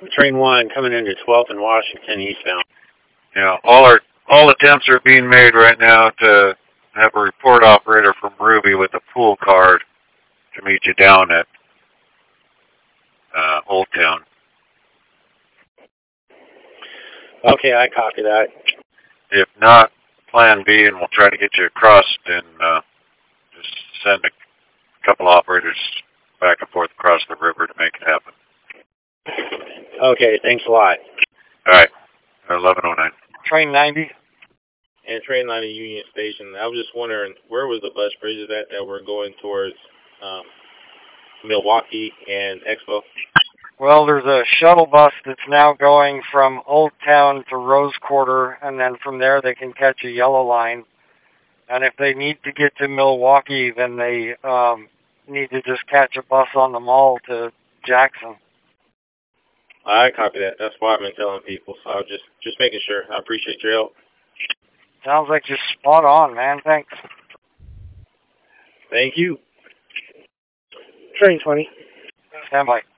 Train 1 coming into 12th and Washington eastbound. Yeah, all attempts are being made right now to have a report operator from Ruby with a pool card to meet you down at Old Town. Okay, I copy that. If not, plan B, and we'll try to get you across and just send a couple operators back and forth across the river to make it happen. Okay, thanks a lot. All right, 1109. Train 90. And Train 90 Union Station. I was just wondering, where was the bus bridges at that were going towards Milwaukee and Expo? Well, there's a shuttle bus that's now going from Old Town to Rose Quarter, and then from there they can catch a yellow line. And if they need to get to Milwaukee, then they need to just catch a bus on the mall to Jackson. I copy that. That's what I've been telling people, so I was just making sure. I appreciate your help. Sounds like you're spot on, man. Thanks. Thank you. Train 20. Stand by.